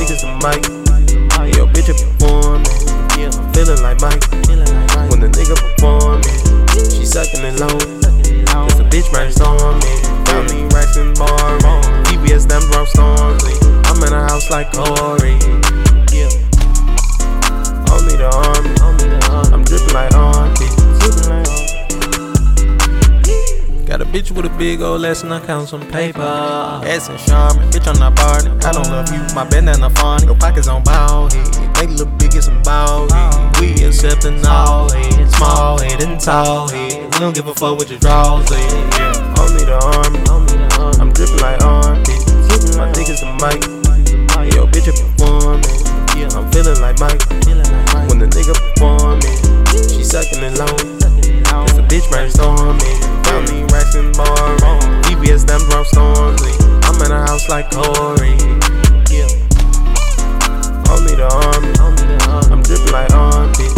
dick is the mic. Yo, bitch, performing. I'm feeling like Mike. When the nigga performing, she sucking it low. Cause the bitch brainstorm me. Got me racks and bars. VVS, them drum storms. I'm in a house like Corey. Only the army. I'm dripping like armpit. Got a bitch with a big old lesson, I count some paper. Ass and Charmin, bitch, I'm not party. I don't love you, my bandana funny. Your pockets on ball head, make it look big as some ball head. We accepting all head, small head and tall head. We don't give a fuck what your draws head. Only the army, I'm dripping like armpit. My dick is the mic. Yo, bitch, performing. I'm feeling like Mike. When the nigga performing, she sucking it low. Cause the bitch brainstorming. Got me racks and bars. VVS, them drum storms. I'm in a house like Corey. Only the army. I'm dripping like armpit.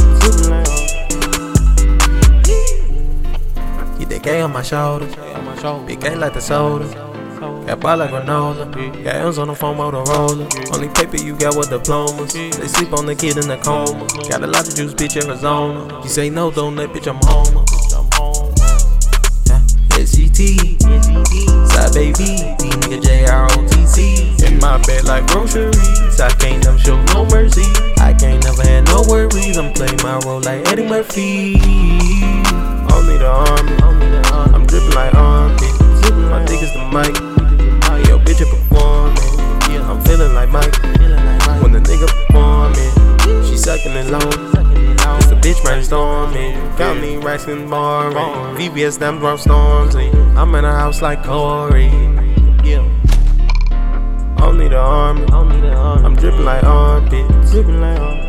Get that K on my shoulder. Big K like the soda. Got ball like granola. Got M's on the phone, Motorola. Only paper you got with diplomas. They sleep on the kid in the coma. Got a lot of juice, bitch, Arizona. You say no, don't let, bitch, I'm home. SGT, side baby, D nigga JROTC. In my bed like groceries. I can't never show no mercy. I can't never have no worries. I'm playing my role like Eddie Murphy. Only the army. I'm dripping like armpit. My dick is the mic. Yo, bitch, performing. I'm feeling like Mike. When the nigga performing, she sucking it low. Cause the bitch brainstorming. Got me racks and bars. VVS, them drum storms. I'm in a house like Corey. Only the army. I'm dripping like armpits.